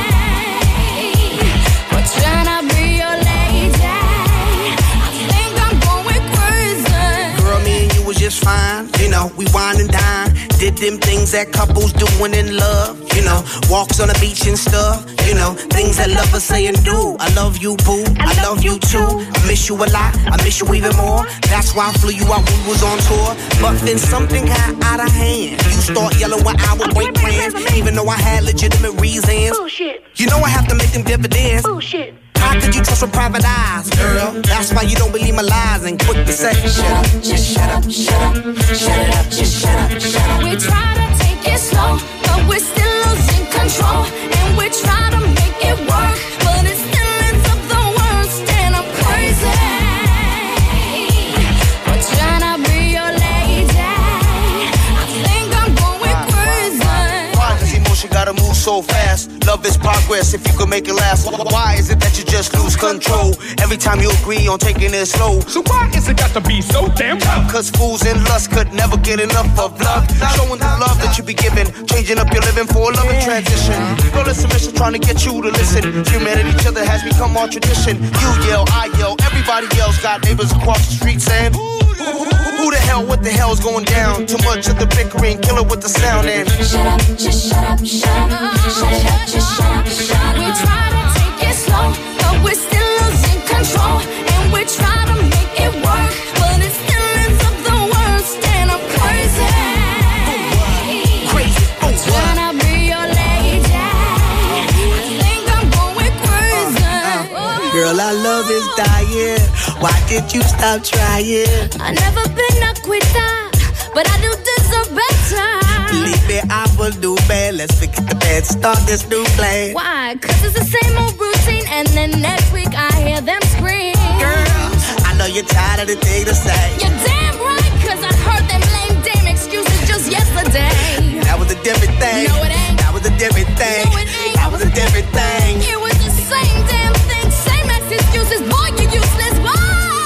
We're trying to be your lady. I think I'm going crazy. Girl, me and you was just fine. You know, we wine and dine. Did them things that couples doing in love. You know, walks on the beach and stuff. You know, things that lovers say and do. I love you, boo. I love you too. I miss you a lot. I miss you even more. That's why I flew you out when we was on tour. But then something got out of hand. You start yelling when I would break plans, even though I had legitimate reasons. Bullshit. You know I have to make them dividends. Bullshit. How could you trust with private eyes, girl? That's why you don't believe my lies and quick to say, shut up, just shut up, shut up, shut it up, just shut up, shut up. We try to take it slow, but we're still losing control, and we try to make it work, but it still ends up the worst, and I'm crazy. We're trying to be your lady. I think I'm going crazy. Why does emotion gotta move so fast? Love is progress if you can make it last. Why is it that you just lose control every time you agree on taking it slow? So why is it got to be so damn tough? Cause fools in lust could never get enough of love. Showing the love that you be giving, changing up your living for a loving transition. Girl, it's a mission trying to get you to listen. Screaming at each other has become our tradition. You yell, I yell, everybody else. Got neighbors across the street saying, who the hell, what the hell's going down? Too much of the bickering, kill it with the sound and shut up, just shut up, shut up, shut it up, just shut up, shut up. We try to take it slow, but we're still losing control, and we try to make it work, but it still ends up the worst, and I'm crazy. Crazy, I'm trying to be your lady. I think I'm going crazy. girl, our love is dying. Why did you stop trying? I never been a quitter, but I do deserve better. Believe me, I will do bad. Let's forget the bad, start this new plan. Why? Cause it's the same old routine, and then next week I hear them scream. Girl, I know you're tired of the thing to say. You're damn right, cause I heard them lame damn excuses just yesterday. That was a different thing. No, it ain't. That was a different thing. No, it ain't. That was a different thing. It was the same damn thing, same ass excuses. Boy, you useless. Whoa!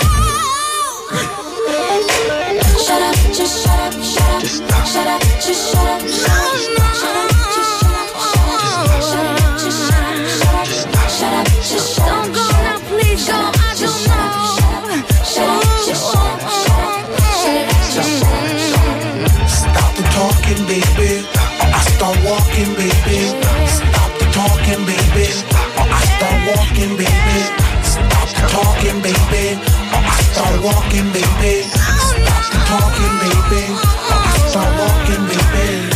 Shut up, just shut up, shut up. Just stop. Shut up, just shut up. Shut up, shut up, just shut up. Shut up, just shut up. Shut up, shut up, just shut up. Don't go now, please go. I don't know. Shut up, just shut up. Shut up, Stop the talking, baby. Or I start walking, baby. Stop the talking, baby. Or I start walking, baby. Stop the talking, baby. Or I start walking, baby. Stop the talking, baby. Or I start walking, baby.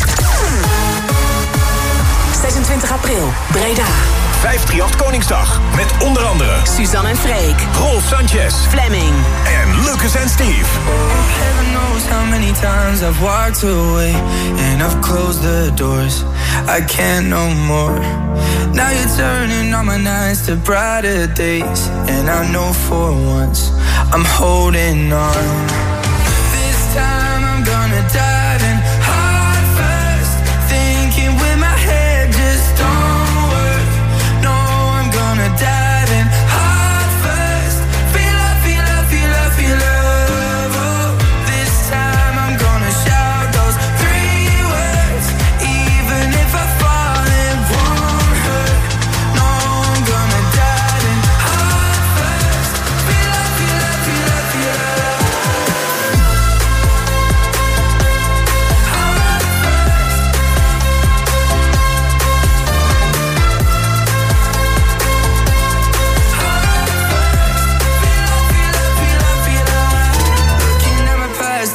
26 april, Breda. 538 Koningsdag. Met onder andere Suzanne en Freek. Rolf Sanchez. Fleming. En Lucas en Steve. Heaven knows how many times I've walked away and I've closed the doors. I can't no more. Now you're turning all my nights to brighter days, and I know for once I'm holding on. This time I'm gonna dive in hard first, thinking with my head just don't work. No, I'm gonna dive in hard first. Feel love, feel love, feel love, feel love. Oh, this time I'm gonna shout those 3 words, even if I fall, it won't hurt. No, I'm gonna dive in hard first. Feel love, feel love, feel love, feel love.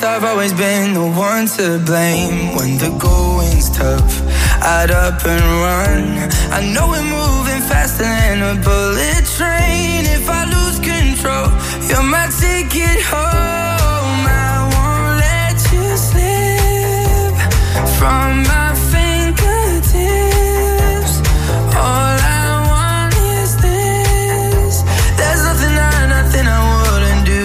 I've always been the one to blame. When the going's tough, I'd up and run. I know we're moving faster than a bullet train. If I lose control, you're my ticket home. I won't let you slip from my fingertips. All I want is this. There's nothing I wouldn't do.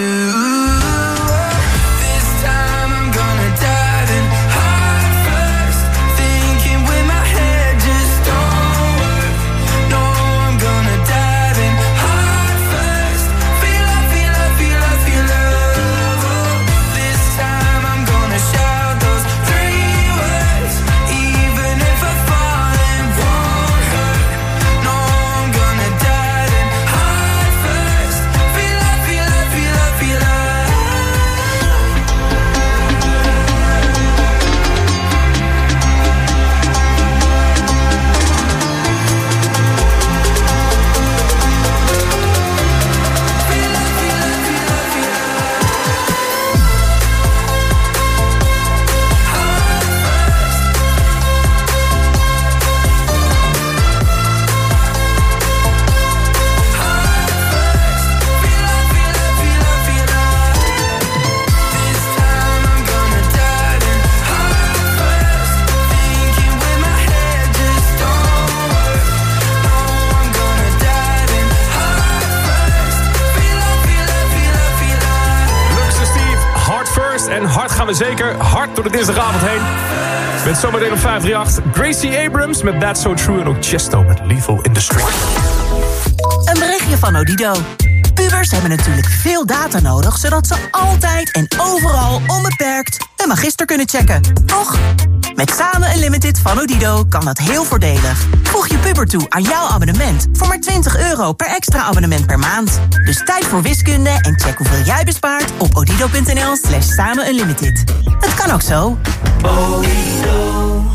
This time I'm gonna dive in heart first. Thinking with my head just don't work. No, I'm gonna dive in heart first. Feel love, feel love, feel love, feel love. This time I'm gonna shout those 3 words. Even if I fall, it won't hurt. No, I'm gonna dive in heart first. Feel love, feel love, feel love, feel love. En hard gaan we zeker, hard door de dinsdagavond heen. Met zometeen op 538 Gracie Abrams met That's So True. En ook Chesto met Lethal in the Street. Een berichtje van Odido. Pubers hebben natuurlijk veel data nodig, zodat ze altijd en overal onbeperkt een magister kunnen checken. Toch? Met Samen Unlimited van Odido kan dat heel voordelig. Voeg je puber toe aan jouw abonnement voor maar €20 per extra abonnement per maand. Dus tijd voor wiskunde en check hoeveel jij bespaart op odido.nl/Samen Unlimited. Het kan ook zo. Odido.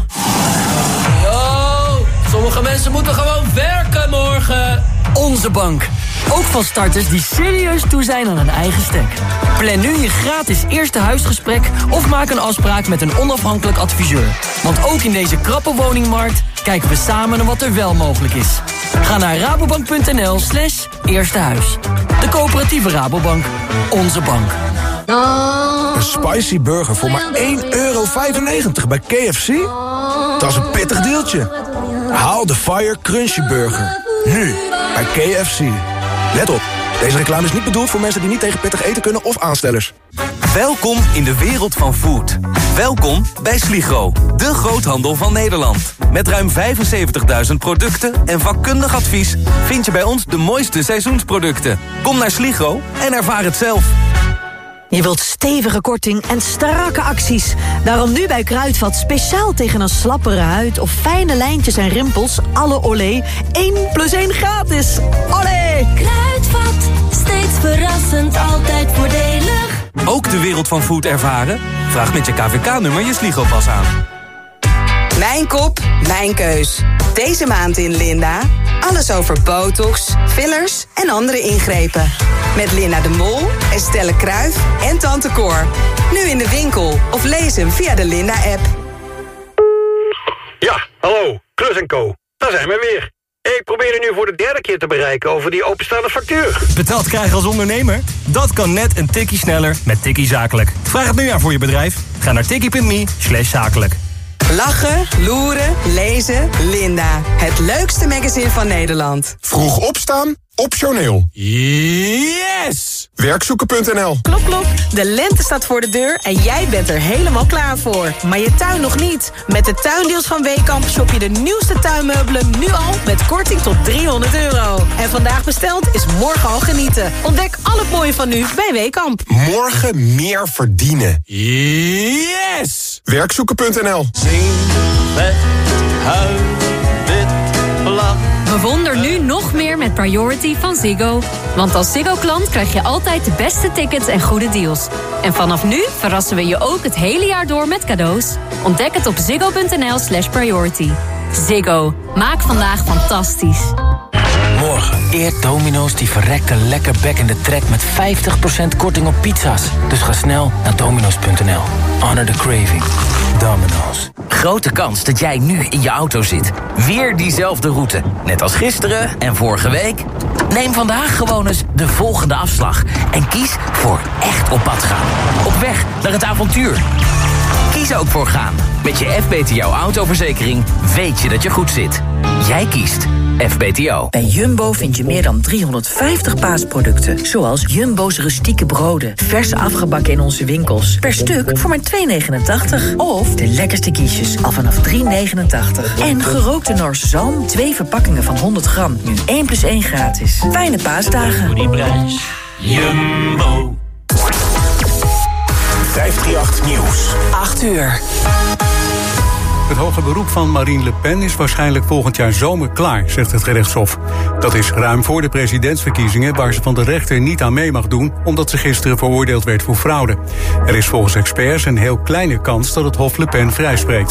Yo, sommige mensen moeten gewoon werken morgen. Onze bank. Ook van starters die serieus toe zijn aan een eigen stek. Plan nu je gratis eerste huisgesprek of maak een afspraak met een onafhankelijk adviseur. Want ook in deze krappe woningmarkt kijken we samen naar wat er wel mogelijk is. Ga naar rabobank.nl/eerstehuis. De coöperatieve Rabobank. Onze bank. Een spicy burger voor maar €1,95 bij KFC? Dat is een pittig deeltje. Haal de Fire Crunchy Burger. Nu, bij KFC. Let op, deze reclame is niet bedoeld voor mensen die niet tegen pittig eten kunnen of aanstellers. Welkom in de wereld van food. Welkom bij Sligro, de groothandel van Nederland. Met ruim 75.000 producten en vakkundig advies vind je bij ons de mooiste seizoensproducten. Kom naar Sligro en ervaar het zelf. Je wilt stevige korting en strakke acties. Daarom nu bij Kruidvat speciaal tegen een slappere huid of fijne lijntjes en rimpels. Alle Olé 1+1 gratis. Olé! Kruidvat, steeds verrassend, altijd voordelig. Ook de wereld van food ervaren? Vraag met je KVK-nummer je Sligro-pas aan. Mijn kop, mijn keus. Deze maand in Linda. Alles over botox, fillers en andere ingrepen. Met Linda de Mol, Estelle Kruijf en Tante Cor. Nu in de winkel of lees hem via de Linda-app. Ja, hallo, Klus & Co. Daar zijn we weer. Ik probeer u nu voor de 3e keer te bereiken over die openstaande factuur. Betaald krijgen als ondernemer? Dat kan net een tikkie sneller met Tikkie Zakelijk. Vraag het nu aan voor je bedrijf. Ga naar tikkie.me/zakelijk. Lachen, loeren, lezen, Linda. Het leukste magazine van Nederland. Vroeg opstaan, optioneel. Yes! Werkzoeken.nl. Klop, klop. De lente staat voor de deur en jij bent er helemaal klaar voor. Maar je tuin nog niet. Met de tuindeals van Weekamp shop je de nieuwste tuinmeubelen nu al met korting tot €300. En vandaag besteld is morgen al genieten. Ontdek al het mooie van nu bij Weekamp. Morgen meer verdienen. Yes! Werkzoeken.nl. Bewonder nu nog meer met Priority van Ziggo. Want als Ziggo-klant krijg je altijd de beste tickets en goede deals. En vanaf nu verrassen we je ook het hele jaar door met cadeaus. Ontdek het op ziggo.nl/priority. Ziggo. Maak vandaag fantastisch. Morgen. Eert Domino's die verrekte lekker back in de trek met 50% korting op pizza's. Dus ga snel naar domino's.nl. Honor the craving. Domino's. Grote kans dat jij nu in je auto zit. Weer diezelfde route. Net als gisteren en vorige week. Neem vandaag gewoon eens de volgende afslag. En kies voor echt op pad gaan. Op weg naar het avontuur. Kies ook voor gaan. Met je FBTO autoverzekering weet je dat je goed zit. Jij kiest FBTO. Bij Jumbo vind je meer dan 350 paasproducten. Zoals Jumbo's rustieke broden. Vers afgebakken in onze winkels. Per stuk voor maar €2,89. Of de lekkerste quiches al vanaf €3,89. En gerookte Noorse zalm. 2 verpakkingen van 100 gram. Nu 1+1 gratis. Fijne paasdagen. Voor die prijs. Jumbo. 538 Nieuws. 8 uur. Het hoger beroep van Marine Le Pen is waarschijnlijk volgend jaar zomer klaar, zegt het gerechtshof. Dat is ruim voor de presidentsverkiezingen waar ze van de rechter niet aan mee mag doen, omdat ze gisteren veroordeeld werd voor fraude. Er is volgens experts een heel kleine kans dat het Hof Le Pen vrijspreekt.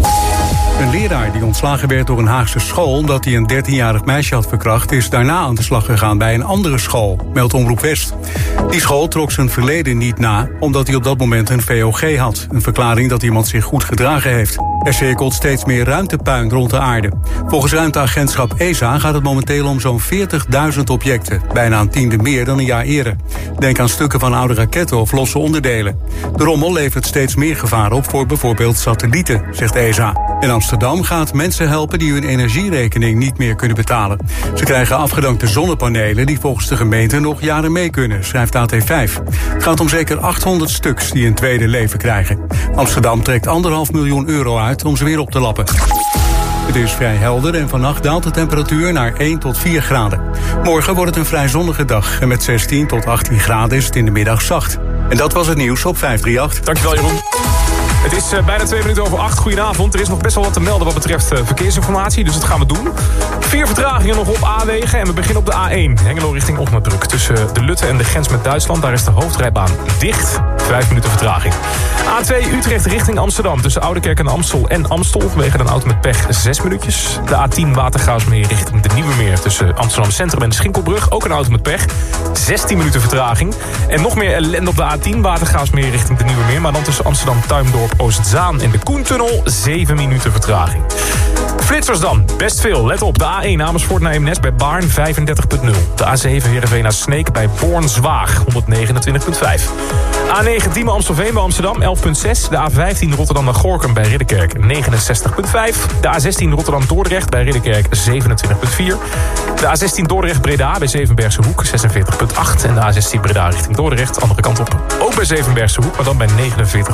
Een leraar die ontslagen werd door een Haagse school omdat hij een 13-jarig meisje had verkracht, is daarna aan de slag gegaan bij een andere school, meldt Omroep West. Die school trok zijn verleden niet na, omdat hij op dat moment een VOG had. Een verklaring dat iemand zich goed gedragen heeft. Er cirkelt steeds meer ruimtepuin rond de aarde. Volgens ruimteagentschap ESA gaat het momenteel om zo'n 40.000 objecten. Bijna een tiende meer dan een jaar eerder. Denk aan stukken van oude raketten of losse onderdelen. De rommel levert steeds meer gevaar op voor bijvoorbeeld satellieten, zegt ESA. In Amsterdam gaat mensen helpen die hun energierekening niet meer kunnen betalen. Ze krijgen afgedankte zonnepanelen die volgens de gemeente nog jaren mee kunnen, schrijft AT5. Het gaat om zeker 800 stuks die een tweede leven krijgen. Amsterdam trekt €1,5 miljoen uit om ze weer op te lappen. Het is vrij helder en vannacht daalt de temperatuur naar 1 tot 4 graden. Morgen wordt het een vrij zonnige dag en met 16 tot 18 graden is het in de middag zacht. En dat was het nieuws op 538. Dankjewel, Jeroen. Het is bijna 2 minuten over 8. Goedenavond. Er is nog best wel wat te melden wat betreft verkeersinformatie, dus dat gaan we doen. 4 vertragingen nog op A-wegen en we beginnen op de A1. Hengelo richting Osnabrück. Tussen de Lutte en de grens met Duitsland, daar is de hoofdrijbaan dicht. 5 minuten vertraging. A2 Utrecht richting Amsterdam. Tussen Oudekerk en Amstel en Amstel. Vanwege een auto met pech 6 minuutjes. De A10 Watergraafsmeer richting de Nieuwe Meer. Tussen Amsterdam Centrum en de Schinkelbrug. Ook een auto met pech. 16 minuten vertraging. En nog meer ellende op de A10 Watergraafsmeer richting de Nieuwe Meer. Maar dan tussen Amsterdam Tuindorp, Oostzaan en de Koentunnel 7 minuten vertraging. Flitsers dan, best veel. Let op, de A1 Amersfoort naar Eemnes bij Baarn 35.0. De A7 Heerenveen naar Sneek bij Born-Zwaag 129.5. A9 Diemen Amstelveen bij Amsterdam 11.6. De A15 Rotterdam naar Gorinchem bij Ridderkerk 69.5. De A16 Rotterdam Dordrecht bij Ridderkerk 27.4. De A16 Dordrecht Breda bij Zevenbergse Hoek 46.8. En de A16 Breda richting Dordrecht, andere kant op. Ook bij Zevenbergse Hoek, maar dan bij 49.